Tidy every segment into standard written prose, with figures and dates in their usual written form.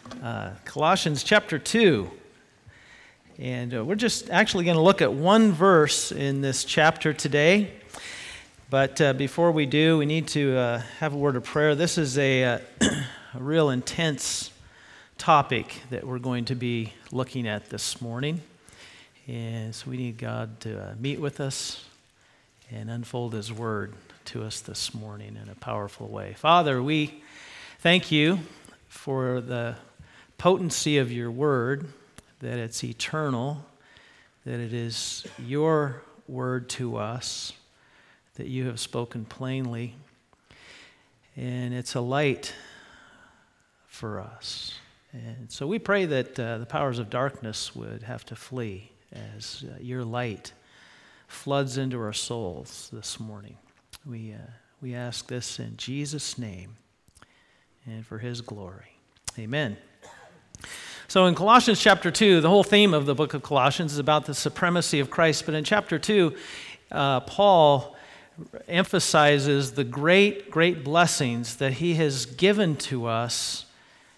Colossians chapter 2. And we're just actually going to look at one verse in this chapter today. But before we do, we need to have a word of prayer. This is a real intense topic that we're going to be looking at this morning. And so we need God to meet with us and unfold His Word to us this morning in a powerful way. Father, we thank you for the potency of your Word, that it's eternal, that it is your word to us, that you have spoken plainly, and it's a light for us. And so we pray that the powers of darkness would have to flee as your light floods into our souls this morning. We ask this in Jesus' name and for His glory. Amen. So in Colossians chapter 2, the whole theme of the book of Colossians is about the supremacy of Christ. But in chapter 2, Paul emphasizes the great blessings that he has given to us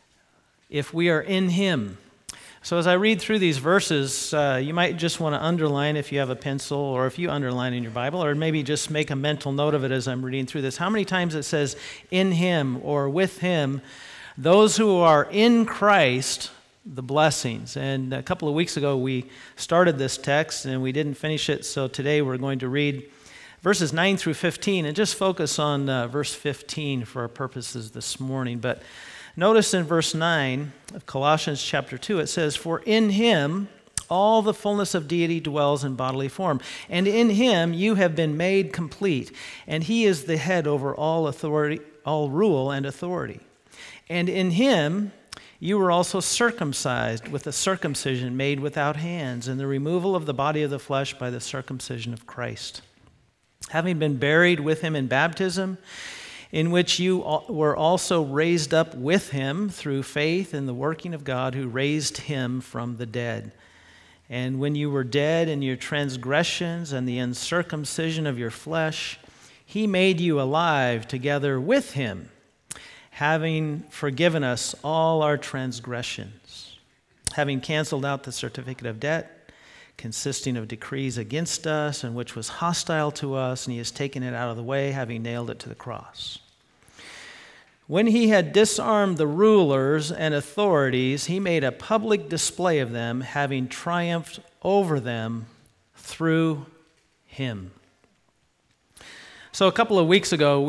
if we are in Him. So as I read through these verses, you might just want to underline if you have a pencil, or if you underline in your Bible, or maybe just make a mental note of it as I'm reading through this. How many times it says in Him or with Him, those who are in Christ, the blessings. And a couple of weeks ago we started this text and we didn't finish it, so today we're going to read verses 9 through 15 and just focus on verse 15 for our purposes this morning. But notice in verse 9 of Colossians chapter 2, it says, "For in Him all the fullness of deity dwells in bodily form, and in Him you have been made complete, and He is the head over all authority, all rule and authority. And in Him you were also circumcised with a circumcision made without hands, and the removal of the body of the flesh by the circumcision of Christ, having been buried with Him in baptism, in which you were also raised up with Him through faith in the working of God who raised Him from the dead. And when you were dead in your transgressions and the uncircumcision of your flesh, He made you alive together with Him, having forgiven us all our transgressions, having canceled out the certificate of debt consisting of decrees against us, and which was hostile to us, and He has taken it out of the way, having nailed it to the cross. When He had disarmed the rulers and authorities, He made a public display of them, having triumphed over them through Him." So a couple of weeks ago,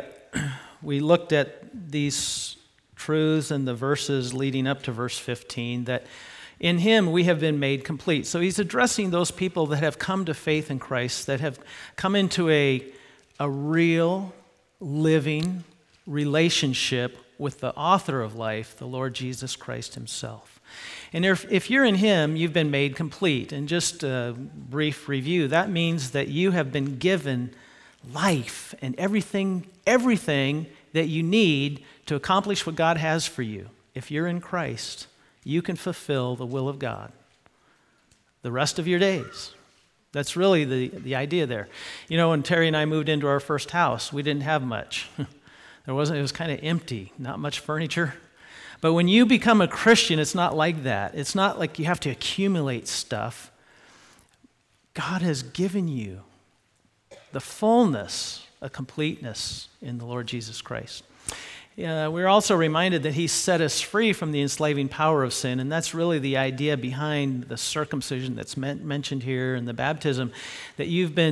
we looked at these truths and the verses leading up to verse 15, that in Him we have been made complete. So he's addressing those people that have come to faith in Christ, that have come into a real, living relationship with the author of life, the Lord Jesus Christ Himself. And if you're in Him, you've been made complete. And just a brief review, that means that you have been given life and everything that you need to accomplish what God has for you. If you're in Christ, you can fulfill the will of God the rest of your days. That's really the idea there. You know, when Terry and I moved into our first house, we didn't have much. It was kind of empty, not much furniture. But when you become a Christian, it's not like that. It's not like you have to accumulate stuff. God has given you the fullness, a completeness in the Lord Jesus Christ. We're also reminded that He set us free from the enslaving power of sin, and that's really the idea behind the circumcision that's mentioned here and the baptism, that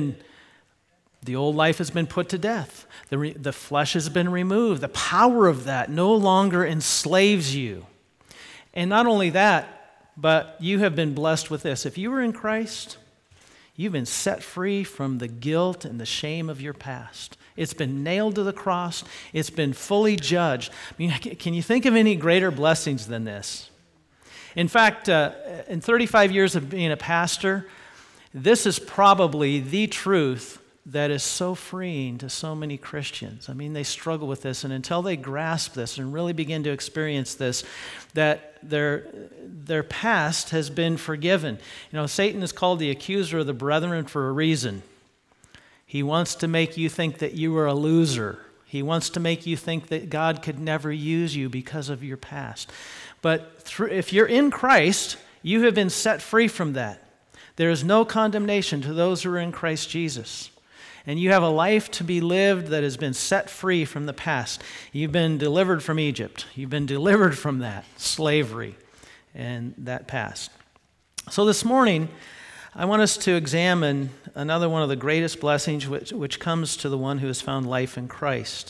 the old life has been put to death. The flesh has been removed. The power of that no longer enslaves you. And not only that, but you have been blessed with this. If you were in Christ, you've been set free from the guilt and the shame of your past. It's been nailed to the cross. It's been fully judged. I mean, can you think of any greater blessings than this? In fact, in 35 years of being a pastor, this is probably the truth that is so freeing to so many Christians. I mean, they struggle with this, and until they grasp this and really begin to experience this, that their past has been forgiven. You know, Satan is called the accuser of the brethren for a reason. He wants to make you think that you are a loser He wants to make you think that God could never use you because of your past. But if you're in Christ, you have been set free from that. There is no condemnation to those who are in Christ Jesus. And you have a life to be lived that has been set free from the past. You've been delivered from Egypt. You've been delivered from that slavery and that past. So this morning, I want us to examine another one of the greatest blessings which comes to the one who has found life in Christ.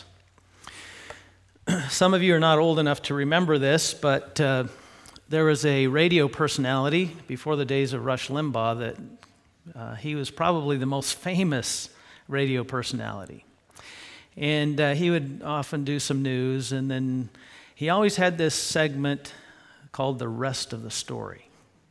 Some of you are not old enough to remember this, but there was a radio personality before the days of Rush Limbaugh that he was probably the most famous radio personality. And he would often do some news, and then he always had this segment called The Rest of the Story.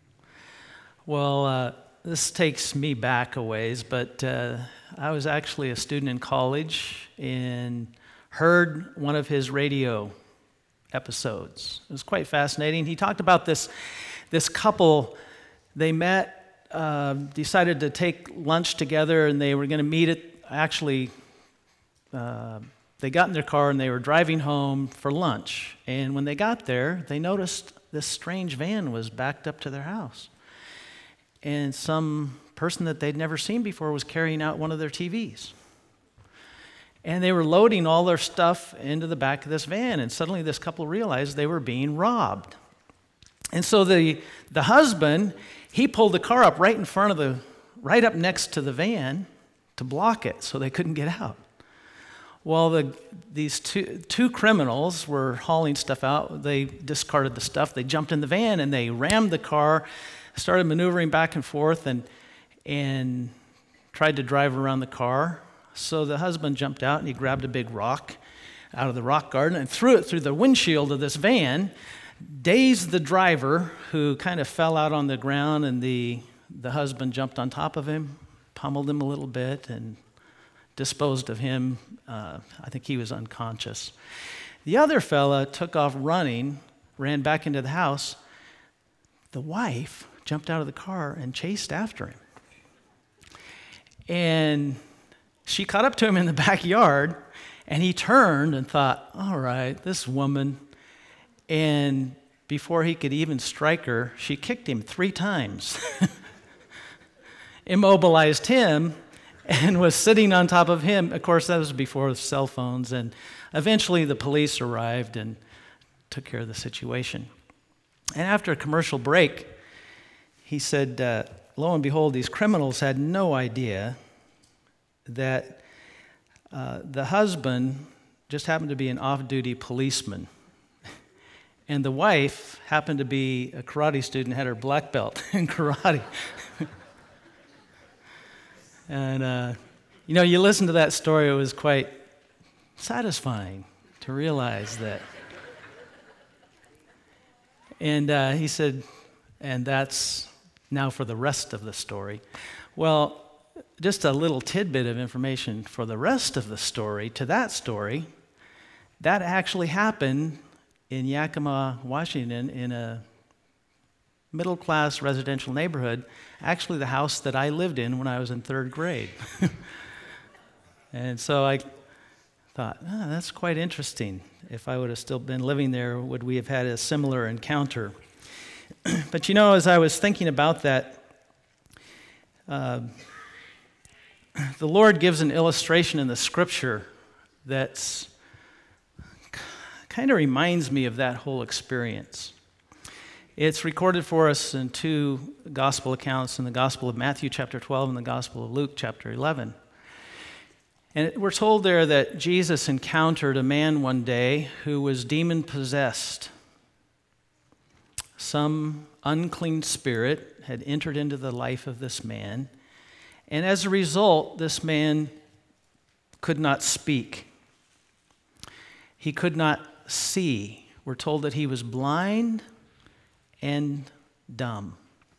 Well, this takes me back a ways, but I was actually a student in college and heard one of his radio episodes. It was quite fascinating. He talked about this couple. They met, decided to take lunch together, and they were going to meet at, actually, they got in their car and they were driving home for lunch. And when they got there, they noticed this strange van was backed up to their house. And some person that they'd never seen before was carrying out one of their TVs. And they were loading all their stuff into the back of this van, and suddenly this couple realized they were being robbed. And so the husband, he pulled the car up right in front of right up next to the van to block it so they couldn't get out. Well, these two criminals were hauling stuff out. They discarded the stuff. They jumped in the van and they rammed the car, started maneuvering back and forth, and tried to drive around the car. So the husband jumped out and he grabbed a big rock out of the rock garden and threw it through the windshield of this van, dazed the driver, who kind of fell out on the ground, and the husband jumped on top of him, pummeled him a little bit, and disposed of him. I think he was unconscious. The other fella took off running, ran back into the house. The wife jumped out of the car and chased after him. And she caught up to him in the backyard, and he turned and thought, all right, this woman. And before he could even strike her, she kicked him 3 times, immobilized him, and was sitting on top of him. Of course, that was before cell phones, and eventually the police arrived and took care of the situation. And after a commercial break, he said, lo and behold, these criminals had no idea that the husband just happened to be an off-duty policeman. And the wife happened to be a karate student, had her black belt in karate. And, you listen to that story, it was quite satisfying to realize that. And he said, and that's now for the rest of the story. Well, just a little tidbit of information for the rest of the story, to that story, that actually happened in Yakima, Washington, in a middle-class residential neighborhood, actually the house that I lived in when I was in 3rd grade. And so I thought, that's quite interesting. If I would have still been living there, would we have had a similar encounter? But as I was thinking about that, the Lord gives an illustration in the Scripture that's kind of reminds me of that whole experience. It's recorded for us in 2 gospel accounts, in the Gospel of Matthew chapter 12 and the Gospel of Luke chapter 11. And we're told there that Jesus encountered a man one day who was demon-possessed. Some unclean spirit had entered into the life of this man, and as a result, this man could not speak. He could not see. We're told that he was blind and dumb.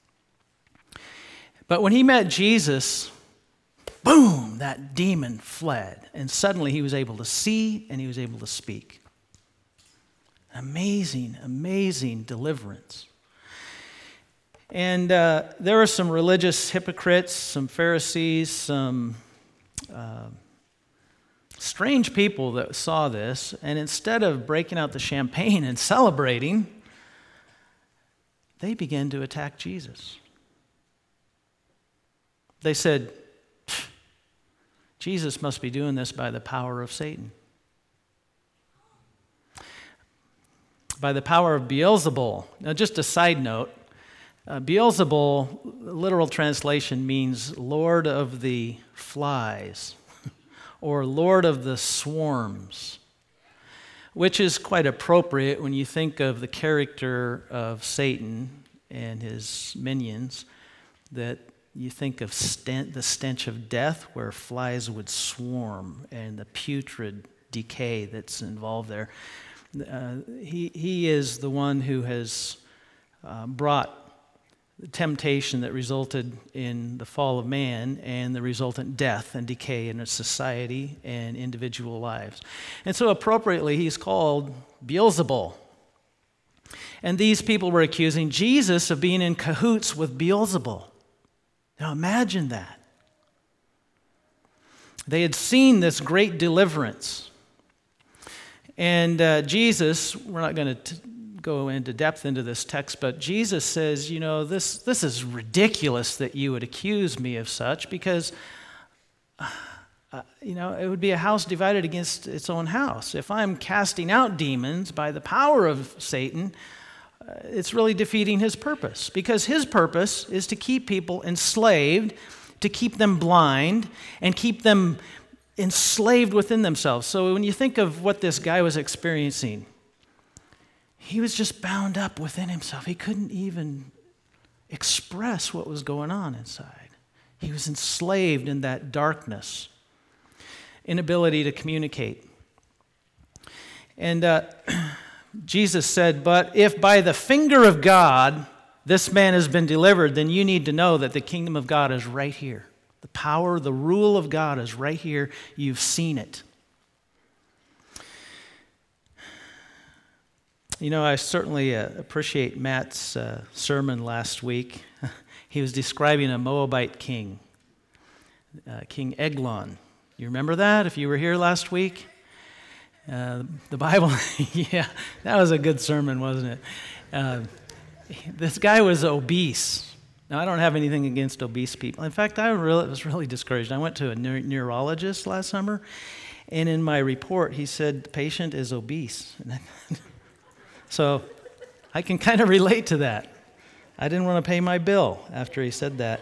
But when he met Jesus, boom, that demon fled, and suddenly he was able to see and he was able to speak. Amazing, amazing deliverance. And there were some religious hypocrites, some Pharisees, some strange people that saw this, and instead of breaking out the champagne and celebrating, they began to attack Jesus. They said, Jesus must be doing this by the power of Satan. By the power of Beelzebul. Now, just a side note, Beelzebul, literal translation means Lord of the Flies or Lord of the Swarms, which is quite appropriate when you think of the character of Satan and his minions, that you think of the stench of death where flies would swarm and the putrid decay that's involved there. He is the one who has brought the temptation that resulted in the fall of man and the resultant death and decay in a society and individual lives. And so appropriately, he's called Beelzebul. And these people were accusing Jesus of being in cahoots with Beelzebul. Now imagine that. They had seen this great deliverance. And Jesus, we're not going to go into depth into this text, but Jesus says, this is ridiculous that you would accuse me of such, because, it would be a house divided against its own house. If I'm casting out demons by the power of Satan, it's really defeating his purpose, because his purpose is to keep people enslaved, to keep them blind, and keep them enslaved within themselves. So when you think of what this guy was experiencing, he was just bound up within himself. He couldn't even express what was going on inside. He was enslaved in that darkness, inability to communicate. And Jesus said, but if by the finger of God this man has been delivered, then you need to know that the kingdom of God is right here. The power, the rule of God is right here. You've seen it. I certainly appreciate Matt's sermon last week. He was describing a Moabite king, King Eglon. You remember that if you were here last week? The Bible, yeah, that was a good sermon, wasn't it? This guy was obese. Now, I don't have anything against obese people. In fact, I was really discouraged. I went to a neurologist last summer, and in my report, he said, the patient is obese. So I can kind of relate to that. I didn't want to pay my bill after he said that.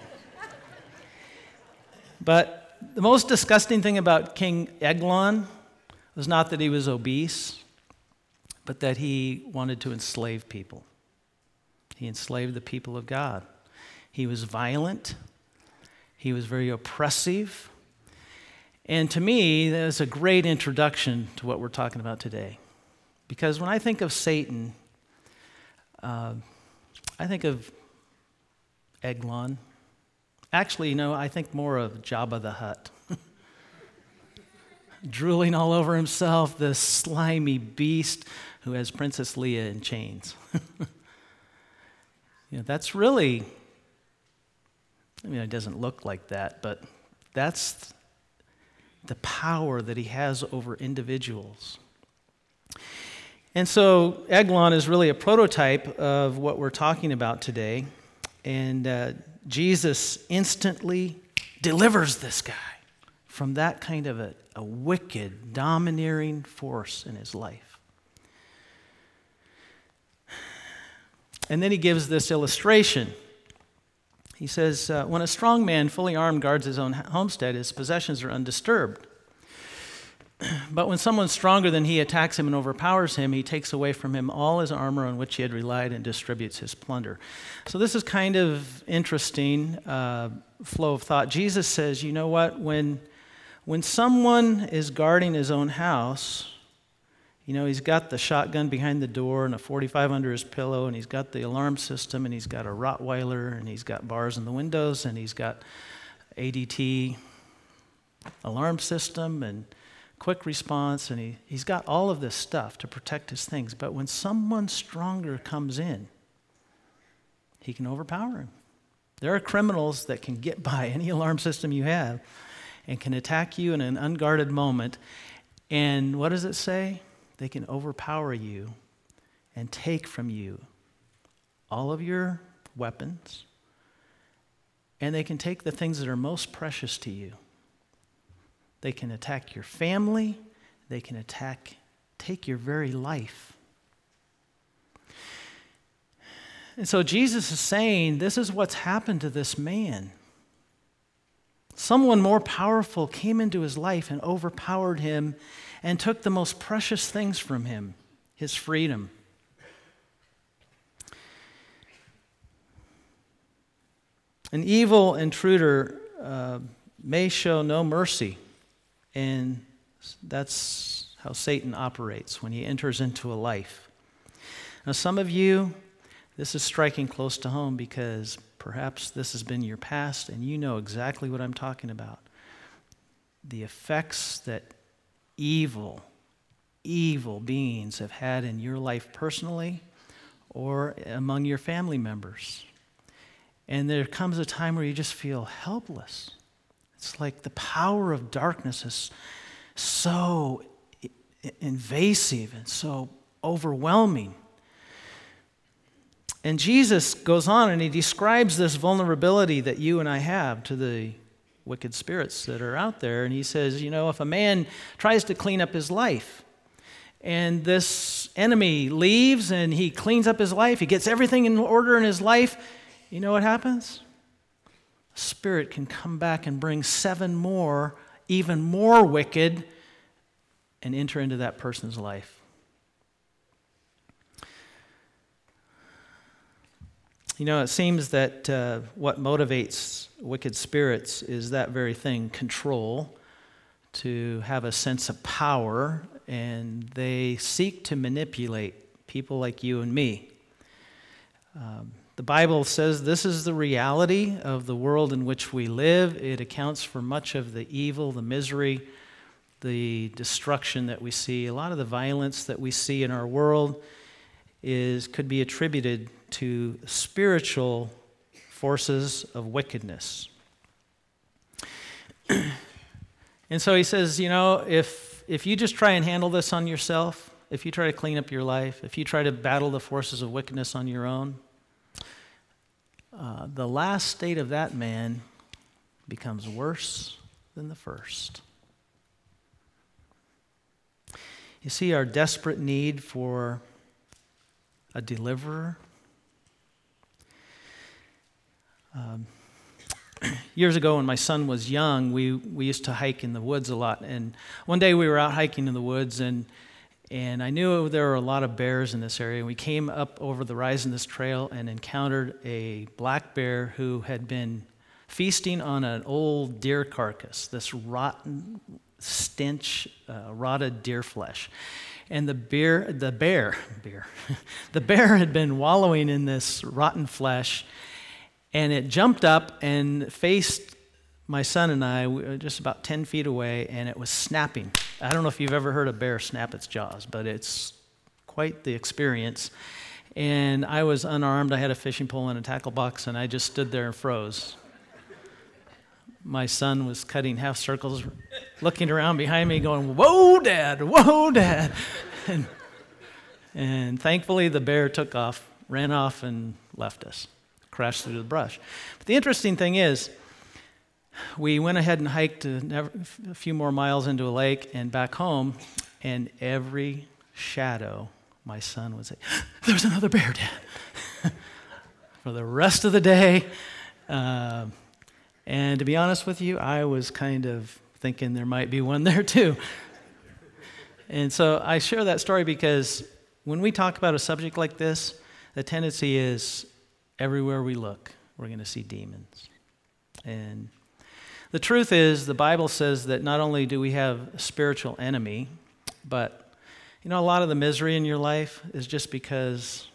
But the most disgusting thing about King Eglon was not that he was obese, but that he wanted to enslave people. He enslaved the people of God. He was violent. He was very oppressive. And to me, that is a great introduction to what we're talking about today. Because when I think of Satan, I think of Eglon. Actually, I think more of Jabba the Hutt. Drooling all over himself, this slimy beast who has Princess Leia in chains. That's really, it doesn't look like that, but that's the power that he has over individuals. And so Eglon is really a prototype of what we're talking about today. And Jesus instantly delivers this guy from that kind of a wicked, domineering force in his life. And then he gives this illustration. He says, when a strong man fully armed guards his own homestead, his possessions are undisturbed. But when someone stronger than he attacks him and overpowers him, he takes away from him all his armor on which he had relied and distributes his plunder. So this is kind of interesting flow of thought. Jesus says, you know what? When someone is guarding his own house, he's got the shotgun behind the door and a .45 under his pillow, and he's got the alarm system, and he's got a Rottweiler, and he's got bars in the windows, and he's got ADT alarm system and quick response, and he's got all of this stuff to protect his things. But when someone stronger comes in, he can overpower him. There are criminals that can get by any alarm system you have and can attack you in an unguarded moment, And what does it say? They can overpower you and take from you all of your weapons, and they can take the things that are most precious to you. They can attack your family. They can take your very life. And so Jesus is saying, this is what's happened to this man. Someone more powerful came into his life and overpowered him and took the most precious things from him, his freedom. An evil intruder may show no mercy, and that's how Satan operates when he enters into a life. Now, some of you, this is striking close to home because perhaps this has been your past and you know exactly what I'm talking about. The effects that evil beings have had in your life personally or among your family members. And there comes a time where you just feel helpless. It's like the power of darkness is so invasive and so overwhelming. And Jesus goes on and he describes this vulnerability that you and I have to the wicked spirits that are out there. And he says, if a man tries to clean up his life and this enemy leaves and he cleans up his life, he gets everything in order in his life, you know what happens? A spirit can come back and bring 7 more, even more wicked, and enter into that person's life. It seems that what motivates wicked spirits is that very thing, control, to have a sense of power, and they seek to manipulate people like you and me. The Bible says this is the reality of the world in which we live. It accounts for much of the evil, the misery, the destruction that we see. A lot of the violence that we see in our world could be attributed to spiritual forces of wickedness. And so he says, if you just try and handle this on yourself, if you try to clean up your life, if you try to battle the forces of wickedness on your own, the last state of that man becomes worse than the first. You see our desperate need for a deliverer. Years ago when my son was young, we used to hike in the woods a lot. And one day we were out hiking in the woods, and I knew there were a lot of bears in this area. We came up over the rise in this trail and encountered a black bear who had been feasting on an old deer carcass, this rotten stench, rotted deer flesh. And the bear had been wallowing in this rotten flesh, and it jumped up and faced my son and I. We were just about 10 feet away, and it was snapping. I don't know if you've ever heard a bear snap its jaws, but it's quite the experience. And I was unarmed. I had a fishing pole and a tackle box, and I just stood there and froze. My son was cutting half circles, looking around behind me, going, "Whoa, Dad, whoa, Dad." And thankfully, the bear took off, ran off, and left us, crashed through the brush. But the interesting thing is, we went ahead and hiked a few more miles into a lake and back home, and every shadow, my son would say, "There's another bear, Dad." For the rest of the day. And to be honest with you, I was kind of thinking there might be one there too. And so I share that story because when we talk about a subject like this, the tendency is everywhere we look, we're going to see demons. And the truth is, the Bible says that not only do we have a spiritual enemy, but a lot of the misery in your life is just because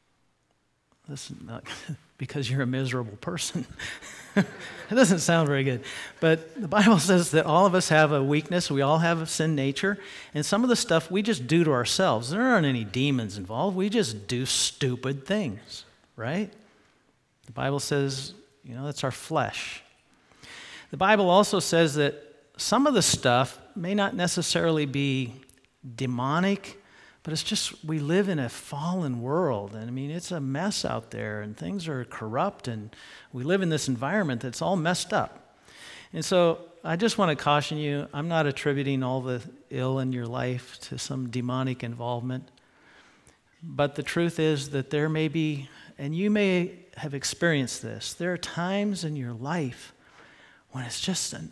you're a miserable person. It doesn't sound very good. But the Bible says that all of us have a weakness. We all have a sin nature. And some of the stuff we just do to ourselves. There aren't any demons involved. We just do stupid things, right? The Bible says, that's our flesh. The Bible also says that some of the stuff may not necessarily be demonic, but it's just we live in a fallen world. And I mean, it's a mess out there, and things are corrupt, and we live in this environment that's all messed up. And so I just want to caution you, I'm not attributing all the ill in your life to some demonic involvement. But the truth is that there may be, and you may have experienced this, there are times in your life when it's just an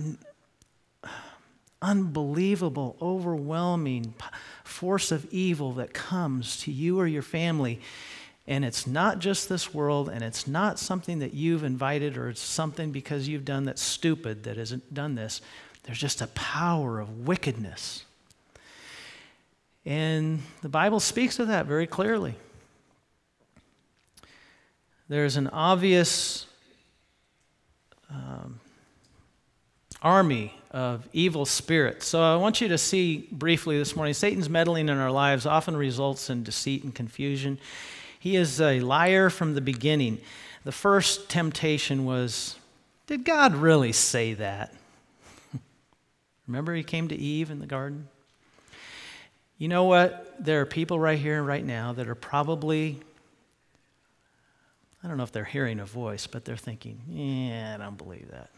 unbelievable, overwhelming force of evil that comes to you or your family. And it's not just this world, and it's not something that you've invited, or it's something because you've done that's stupid that hasn't done this. There's just a power of wickedness. And the Bible speaks of that very clearly. There's an obvious army of evil spirits. So I want you to see briefly this morning, Satan's meddling in our lives often results in deceit and confusion. He is a liar from the beginning. The first temptation was, did God really say that? Remember he came to Eve in the garden? You know what? There are people right here and right now that are probably, I don't know if they're hearing a voice, but they're thinking, yeah, I don't believe that.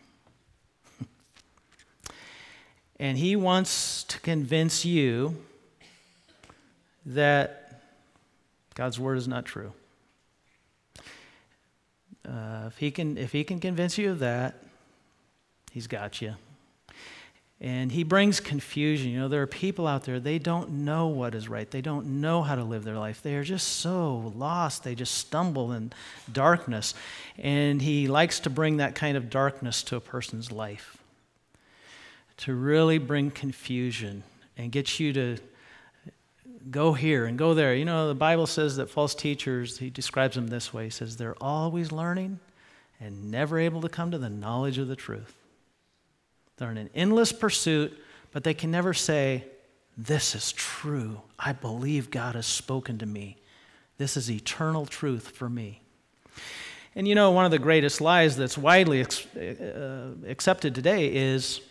And he wants to convince you that God's word is not true. If he can convince you of that, he's got you. And he brings confusion. You know, there are people out there, they don't know what is right. They don't know how to live their life. They are just so lost. They just stumble in darkness. And he likes to bring that kind of darkness to a person's life, to really bring confusion and get you to go here and go there. You know, the Bible says that false teachers, he describes them this way. He says they're always learning and never able to come to the knowledge of the truth. They're in an endless pursuit, but they can never say, this is true. I believe God has spoken to me. This is eternal truth for me. And you know, one of the greatest lies that's widely accepted today is,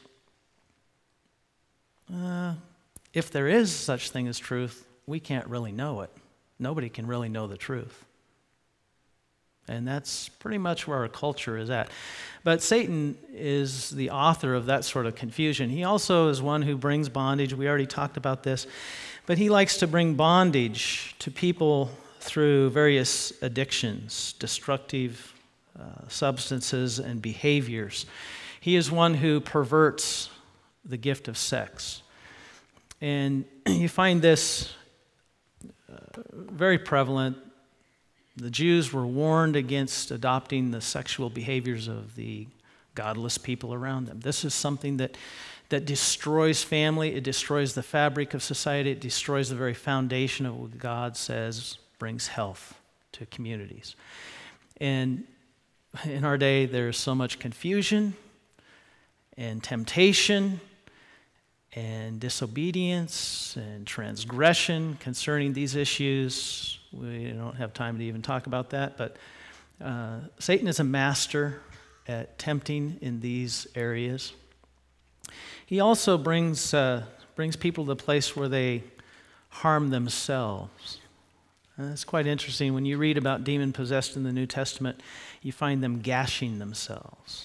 if there is such thing as truth, we can't really know it. Nobody can really know the truth. And that's pretty much where our culture is at. But Satan is the author of that sort of confusion. He also is one who brings bondage. We already talked about this. But he likes to bring bondage to people through various addictions, destructive substances and behaviors. He is one who perverts the gift of sex. And you find this very prevalent. The Jews were warned against adopting the sexual behaviors of the godless people around them. This is something that destroys family. It destroys the fabric of society. It destroys the very foundation of what God says brings health to communities. And in our day, there's so much confusion and temptation and disobedience and transgression concerning these issues. We don't have time to even talk about that, but Satan is a master at tempting in these areas. He also brings people to the place where they harm themselves. It's quite interesting. When you read about demon-possessed in the New Testament, you find them gashing themselves.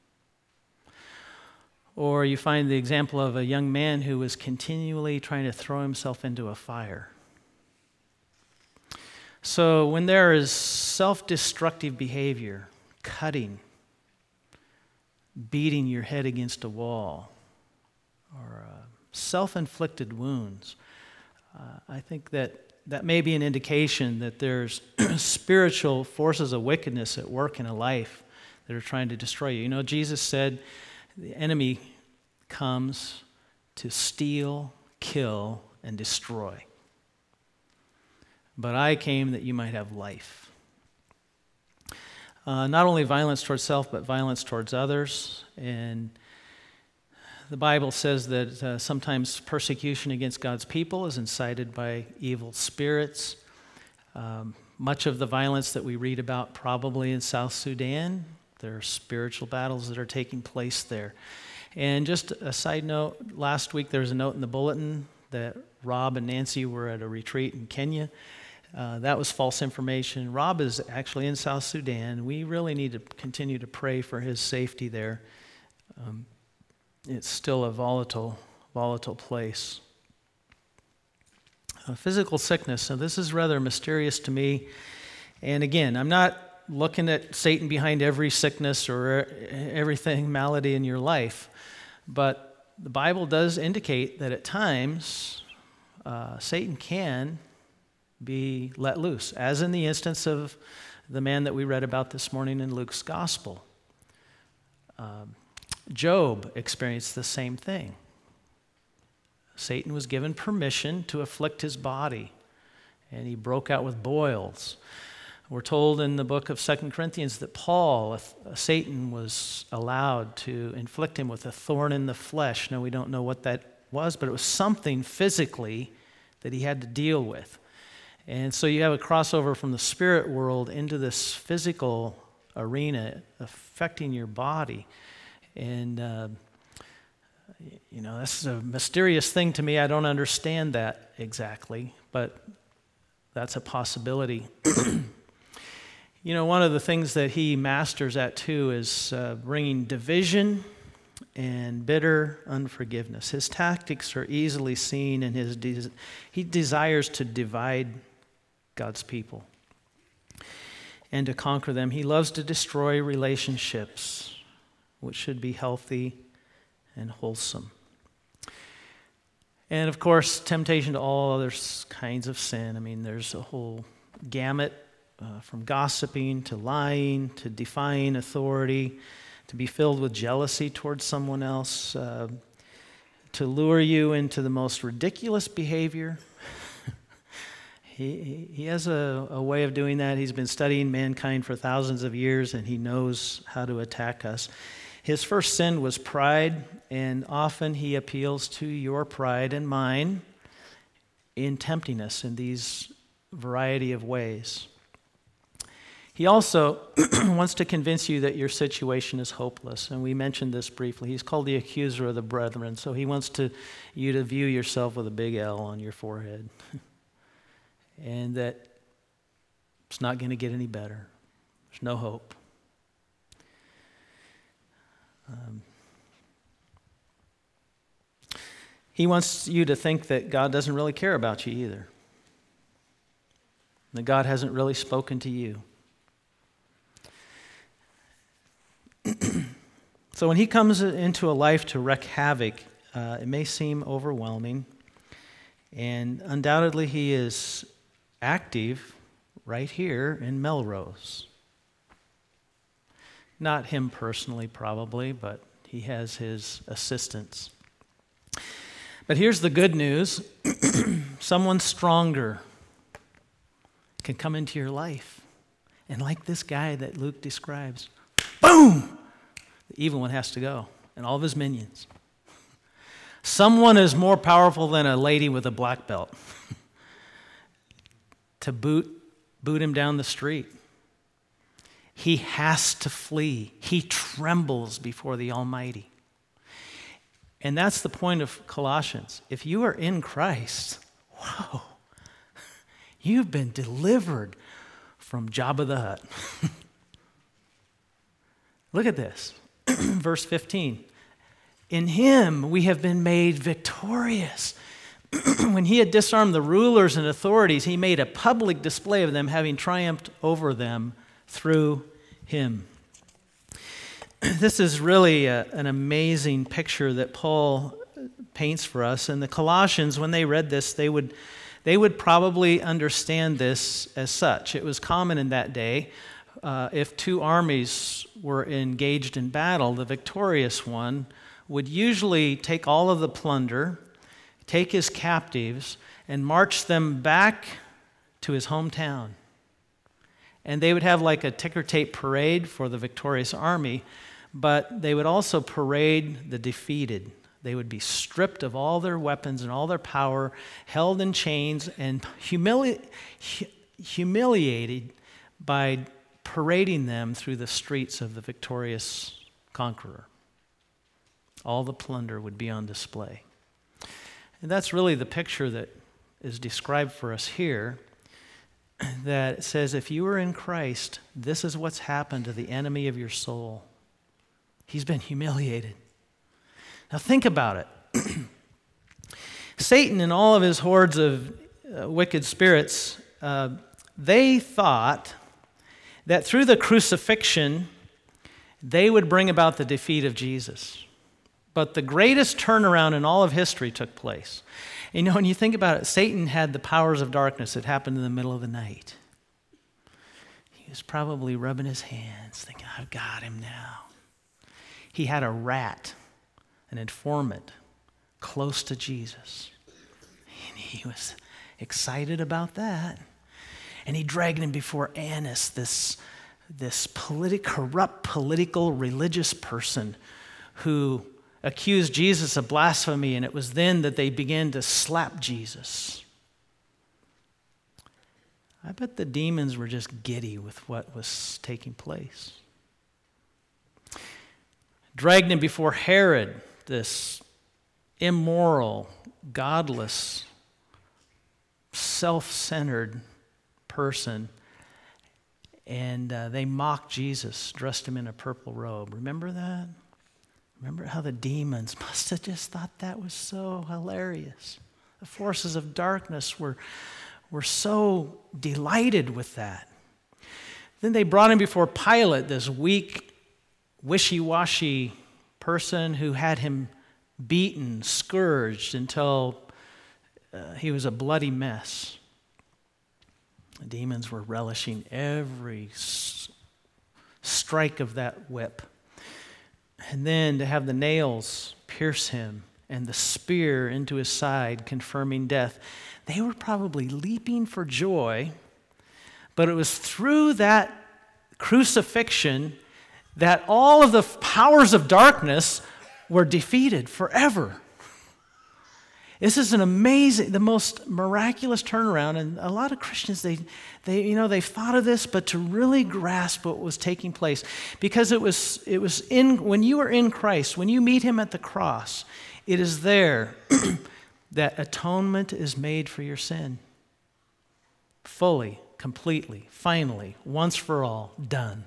Or you find the example of a young man who was continually trying to throw himself into a fire. So when there is self-destructive behavior, cutting, beating your head against a wall, or self-inflicted wounds, I think that may be an indication that there's spiritual forces of wickedness at work in a life that are trying to destroy you. You know, Jesus said the enemy comes to steal, kill, and destroy. But I came that you might have life. Not only violence towards self, but violence towards others. And the Bible says that sometimes persecution against God's people is incited by evil spirits. Much of the violence that we read about probably in South Sudan, there are spiritual battles that are taking place there. And just a side note, last week there was a note in the bulletin that Rob and Nancy were at a retreat in Kenya. That was false information. Rob is actually in South Sudan. We really need to continue to pray for his safety there. It's still a volatile place. Physical sickness. So this is rather mysterious to me. And again, I'm not looking at Satan behind every sickness or everything malady in your life. But the Bible does indicate that at times Satan can be let loose, as in the instance of the man that we read about this morning in Luke's gospel. Job experienced the same thing. Satan was given permission to afflict his body, and he broke out with boils. We're told in the book of 2 Corinthians that Satan was allowed to inflict him with a thorn in the flesh. Now, we don't know what that was, but it was something physically that he had to deal with. And so you have a crossover from the spirit world into this physical arena affecting your body. And, this is a mysterious thing to me. I don't understand that exactly, but that's a possibility. One of the things that he masters at too is bringing division and bitter unforgiveness. His tactics are easily seen, and he desires to divide God's people and to conquer them. He loves to destroy relationships, which should be healthy and wholesome. And of course, temptation to all other kinds of sin. I mean, there's a whole gamut from gossiping to lying to defying authority, to be filled with jealousy towards someone else, to lure you into the most ridiculous behavior. He has a way of doing that. He's been studying mankind for thousands of years, and he knows how to attack us. His first sin was pride, and often he appeals to your pride and mine in tempting us in these variety of ways. He also wants to convince you that your situation is hopeless, and we mentioned this briefly. He's called the accuser of the brethren, so he wants you to view yourself with a big L on your forehead, and that it's not going to get any better. There's no hope. He wants you to think that God doesn't really care about you either, that God hasn't really spoken to you. So when he comes into a life to wreak havoc, it may seem overwhelming, and undoubtedly he is active right here in Melrose. Not him personally, probably, but he has his assistants. But here's the good news. Someone stronger can come into your life. And like this guy that Luke describes, boom! The evil one has to go, and all of his minions. Someone is more powerful than a lady with a black belt to boot him down the street. He has to flee. He trembles before the Almighty. And that's the point of Colossians. If you are in Christ, whoa, you've been delivered from Jabba the Hutt. Look at this. Verse 15. In him we have been made victorious. When he had disarmed the rulers and authorities, he made a public display of them, having triumphed over them through him. This is really an amazing picture that Paul paints for us. And the Colossians, when they read this, they would probably understand this as such. It was common in that day. If two armies were engaged in battle, the victorious one would usually take all of the plunder, take his captives, and march them back to his hometown. And they would have like a ticker tape parade for the victorious army, but they would also parade the defeated. They would be stripped of all their weapons and all their power, held in chains, and humiliated by parading them through the streets of the victorious conqueror. All the plunder would be on display. And that's really the picture that is described for us here, that it says, if you are in Christ, this is what's happened to the enemy of your soul. He's been humiliated. Now think about it. Satan and all of his hordes of wicked spirits, they thought that through the crucifixion, they would bring about the defeat of Jesus. But the greatest turnaround in all of history took place. You know, when you think about it, Satan had the powers of darkness. It happened in the middle of the night. He was probably rubbing his hands, thinking, I've got him now. He had a rat, an informant, close to Jesus. And he was excited about that. And he dragged him before Annas, this corrupt political religious person who accused Jesus of blasphemy, and it was then that they began to slap Jesus. I bet the demons were just giddy with what was taking place. Dragged him before Herod, this immoral, godless, self-centered person, and they mocked Jesus, dressed him in a purple robe. Remember that? Remember how the demons must have just thought that was so hilarious. The forces of darkness were so delighted with that. Then they brought him before Pilate, this weak, wishy-washy person who had him beaten, scourged until he was a bloody mess. The demons were relishing every strike of that whip. And then to have the nails pierce him and the spear into his side, confirming death. They were probably leaping for joy, but it was through that crucifixion that all of the powers of darkness were defeated forever. This is an amazing, the most miraculous turnaround, and a lot of Christians, they've thought of this, but to really grasp what was taking place, because it was when you are in Christ, when you meet him at the cross, it is there that atonement is made for your sin. Fully, completely, finally, once for all, done.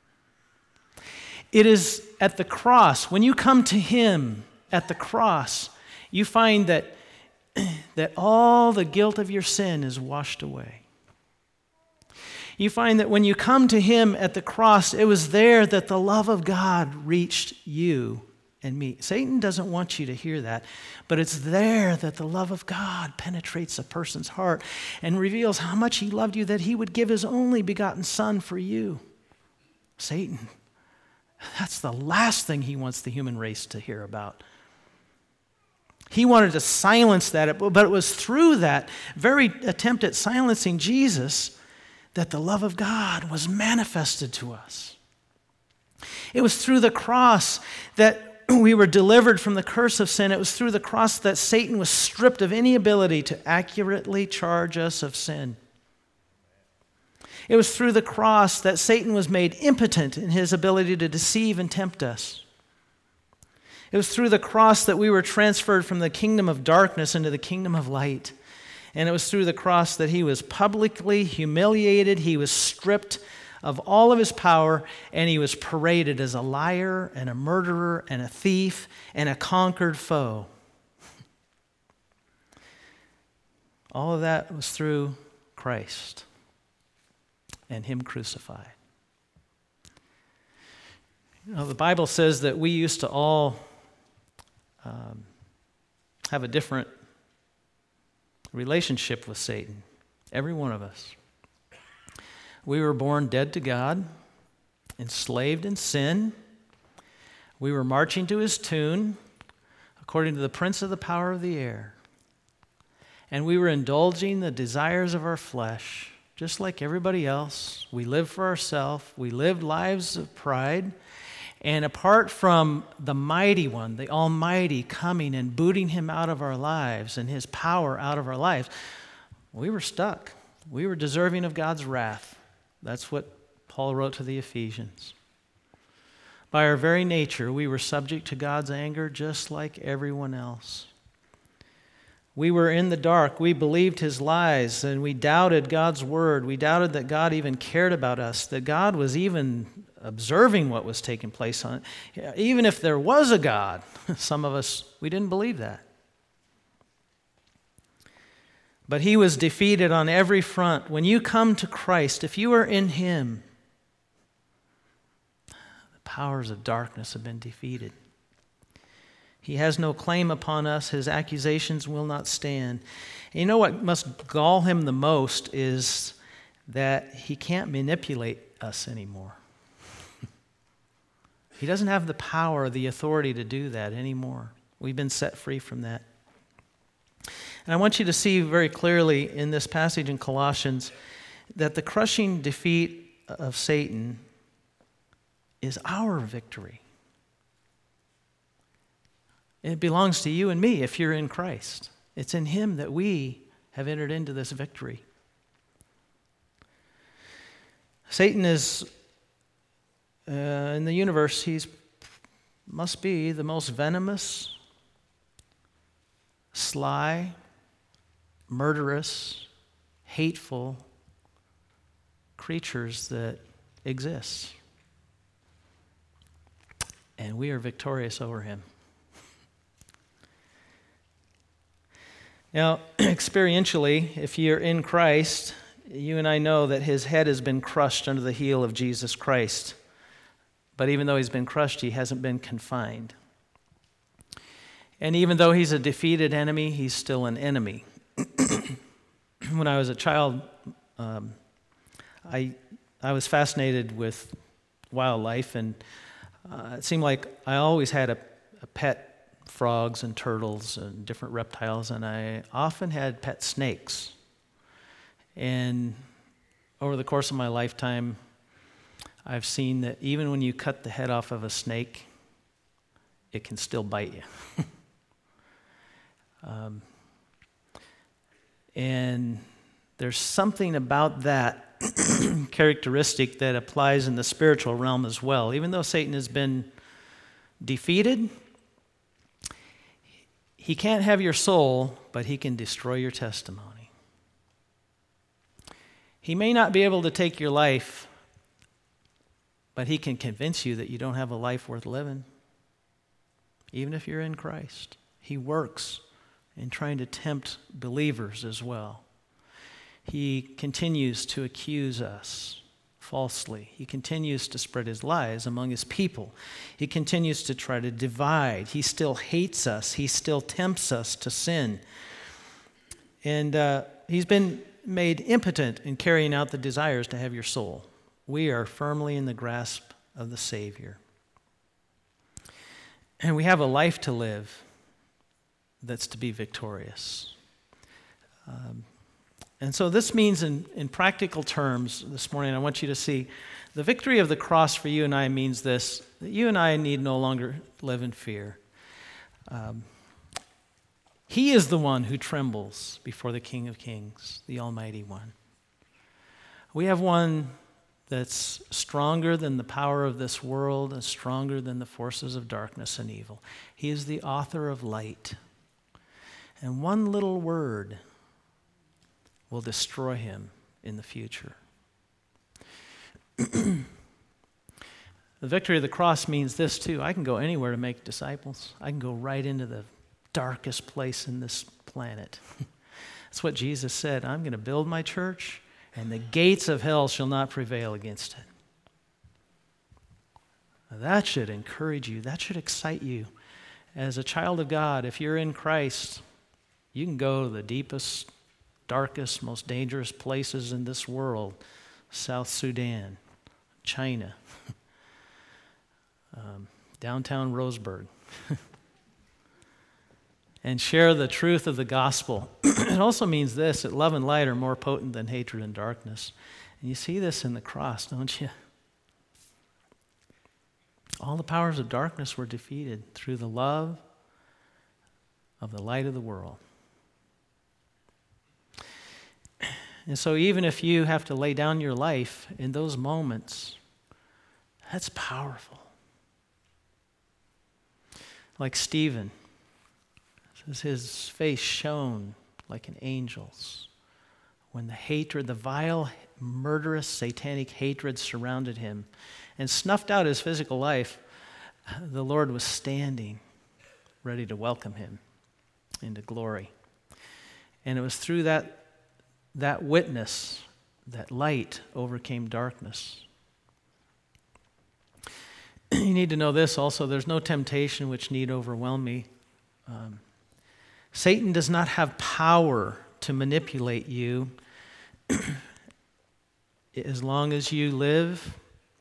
It is at the cross, when you come to him at the cross, you find that all the guilt of your sin is washed away. You find that when you come to him at the cross, it was there that the love of God reached you and me. Satan doesn't want you to hear that, but it's there that the love of God penetrates a person's heart and reveals how much he loved you, that he would give his only begotten Son for you. Satan, that's the last thing he wants the human race to hear about. He wanted to silence that, but it was through that very attempt at silencing Jesus that the love of God was manifested to us. It was through the cross that we were delivered from the curse of sin. It was through the cross that Satan was stripped of any ability to accurately charge us of sin. It was through the cross that Satan was made impotent in his ability to deceive and tempt us. It was through the cross that we were transferred from the kingdom of darkness into the kingdom of light. And it was through the cross that he was publicly humiliated, he was stripped of all of his power, and he was paraded as a liar and a murderer and a thief and a conquered foe. All of that was through Christ and him crucified. You know, the Bible says that we used to all have a different relationship with Satan, every one of us. We were born dead to God, enslaved in sin. We were marching to his tune, according to the prince of the power of the air. And we were indulging the desires of our flesh, just like everybody else. We lived for ourselves. We lived lives of pride. And apart from the mighty one, the Almighty, coming and booting him out of our lives and his power out of our lives, we were stuck. We were deserving of God's wrath. That's what Paul wrote to the Ephesians. By our very nature, we were subject to God's anger just like everyone else. We were in the dark. We believed his lies, and we doubted God's word. We doubted that God even cared about us, that God was even observing what was taking place on it. Even if there was a God, some of us, we didn't believe that. But he was defeated on every front. When you come to Christ, if you are in him, the powers of darkness have been defeated. He has no claim upon us. His accusations will not stand. And you know what must gall him the most is that he can't manipulate us anymore. He doesn't have the power or the authority to do that anymore. We've been set free from that. And I want you to see very clearly in this passage in Colossians that the crushing defeat of Satan is our victory. It belongs to you and me if you're in Christ. It's in him that we have entered into this victory. Satan is, in the universe, he must be the most venomous, sly, murderous, hateful creatures that exist. And we are victorious over him. Now, experientially, if you're in Christ, you and I know that his head has been crushed under the heel of Jesus Christ. But even though he's been crushed, he hasn't been confined. And even though he's a defeated enemy, he's still an enemy. When I was a child, I was fascinated with wildlife, and it seemed like I always had a pet frogs and turtles and different reptiles, and I often had pet snakes. And over the course of my lifetime, I've seen that even when you cut the head off of a snake, it can still bite you. And there's something about that characteristic that applies in the spiritual realm as well. Even though Satan has been defeated, he can't have your soul, but he can destroy your testimony. He may not be able to take your life, but he can convince you that you don't have a life worth living, even if you're in Christ. He works in trying to tempt believers as well. He continues to accuse us falsely. He continues to spread his lies among his people. He continues to try to divide. He still hates us. He still tempts us to sin. And he's been made impotent in carrying out the desires to have your soul. We are firmly in the grasp of the Savior. And we have a life to live that's to be victorious. And so this means in practical terms this morning, I want you to see the victory of the cross for you and I means this, that you and I need no longer live in fear. He is the one who trembles before the King of Kings, the Almighty One. We have one that's stronger than the power of this world and stronger than the forces of darkness and evil. He is the author of light. And one little word will destroy him in the future. The victory of the cross means this too. I can go anywhere to make disciples. I can go right into the darkest place in this planet. That's what Jesus said. I'm going to build my church, and the gates of hell shall not prevail against it. Now, that should encourage you. That should excite you. As a child of God, if you're in Christ, you can go to the deepest, darkest, most dangerous places in this world. South Sudan, China, downtown Roseburg, and share the truth of the gospel. It also means this, that love and light are more potent than hatred and darkness. And you see this in the cross, don't you? All the powers of darkness were defeated through the love of the light of the world. And so even if you have to lay down your life in those moments, that's powerful. like Stephen. It says his face shone like an angel's. When the hatred, the vile, murderous, satanic hatred surrounded him and snuffed out his physical life, the Lord was standing, ready to welcome him into glory. And it was through that witness that light overcame darkness. You need to know this also, there's no temptation which need overwhelm me. Satan does not have power to manipulate you as long as you live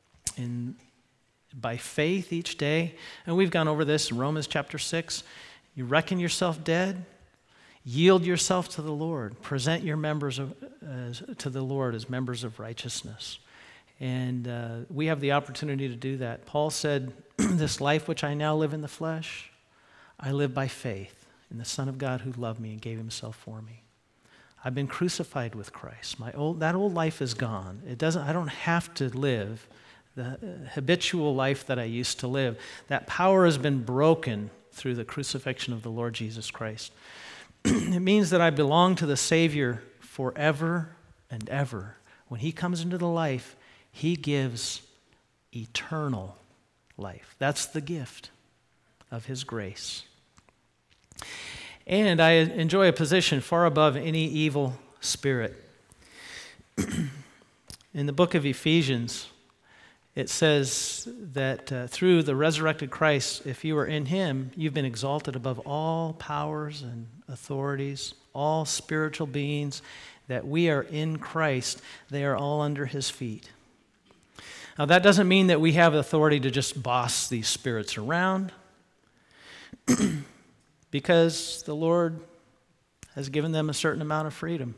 by faith each day. And we've gone over this in Romans chapter 6. You reckon yourself dead, yield yourself to the Lord, present your members to the Lord as members of righteousness. And we have the opportunity to do that. Paul said, this life which I now live in the flesh, I live by faith in the Son of God who loved me and gave himself for me. I've been crucified with Christ. That old life is gone. I don't have to live the habitual life that I used to live. That power has been broken through the crucifixion of the Lord Jesus Christ. It means that I belong to the Savior forever and ever. When he comes into the life, he gives eternal life. That's the gift of his grace. And I enjoy a position far above any evil spirit. In the book of Ephesians, it says that through the resurrected Christ, if you are in him, you've been exalted above all powers and authorities, all spiritual beings, that we are in Christ. They are all under his feet. Now, that doesn't mean that we have authority to just boss these spirits around, because the Lord has given them a certain amount of freedom.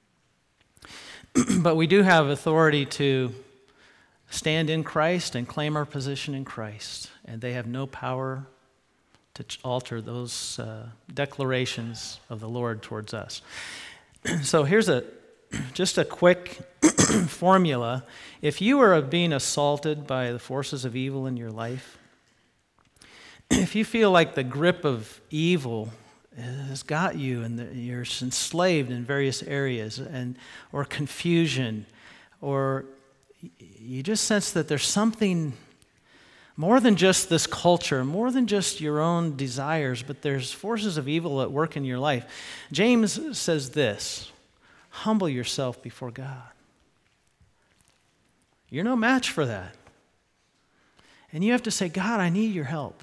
But we do have authority to stand in Christ and claim our position in Christ, and they have no power to alter those declarations of the Lord towards us. So here's just a quick formula. If you are being assaulted by the forces of evil in your life, if you feel like the grip of evil has got you and you're enslaved in various areas, or confusion, or you just sense that there's something more than just this culture, more than just your own desires, but there's forces of evil at work in your life. James says this: humble yourself before God. You're no match for that. And you have to say, God, I need your help.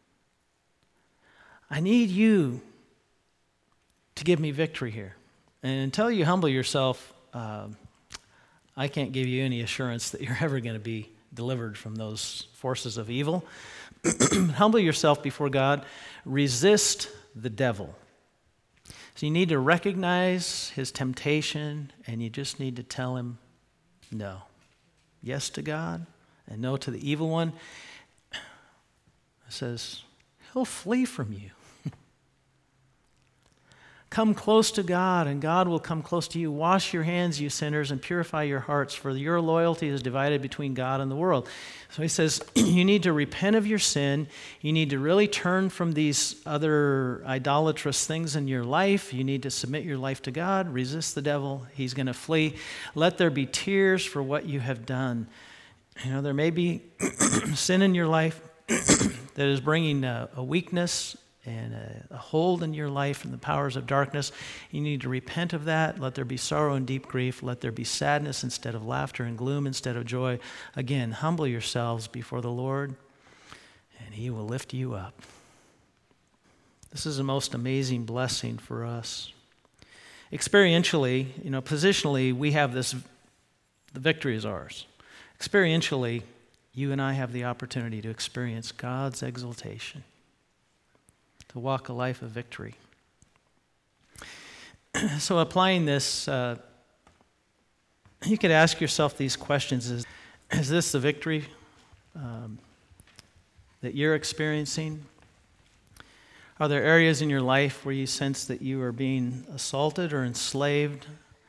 I need you to give me victory here. And until you humble yourself, I can't give you any assurance that you're ever going to be delivered from those forces of evil. Humble yourself before God. Resist the devil. So you need to recognize his temptation, and you just need to tell him no. Yes to God and no to the evil one. It says he'll flee from you. Come close to God, and God will come close to you. Wash your hands, you sinners, and purify your hearts, for your loyalty is divided between God and the world. So he says, you need to repent of your sin. You need to really turn from these other idolatrous things in your life. You need to submit your life to God. Resist the devil. He's going to flee. Let there be tears for what you have done. You know, there may be sin in your life that is bringing a weakness and a hold in your life from the powers of darkness. You need to repent of that. Let there be sorrow and deep grief. Let there be sadness instead of laughter, and gloom instead of joy. Again, humble yourselves before the Lord, and he will lift you up. This is the most amazing blessing for us. Experientially, positionally, we have this, the victory is ours. Experientially, you and I have the opportunity to experience God's exaltation, to walk a life of victory. So applying this, you could ask yourself these questions. Is this the victory that you're experiencing? Are there areas in your life where you sense that you are being assaulted or enslaved?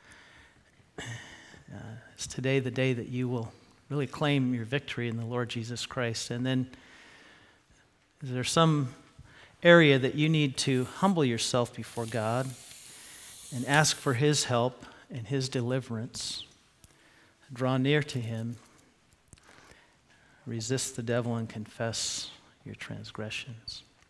Is today the day that you will really claim your victory in the Lord Jesus Christ? And then, is there some area that you need to humble yourself before God and ask for His help and His deliverance, draw near to Him, resist the devil, and confess your transgressions.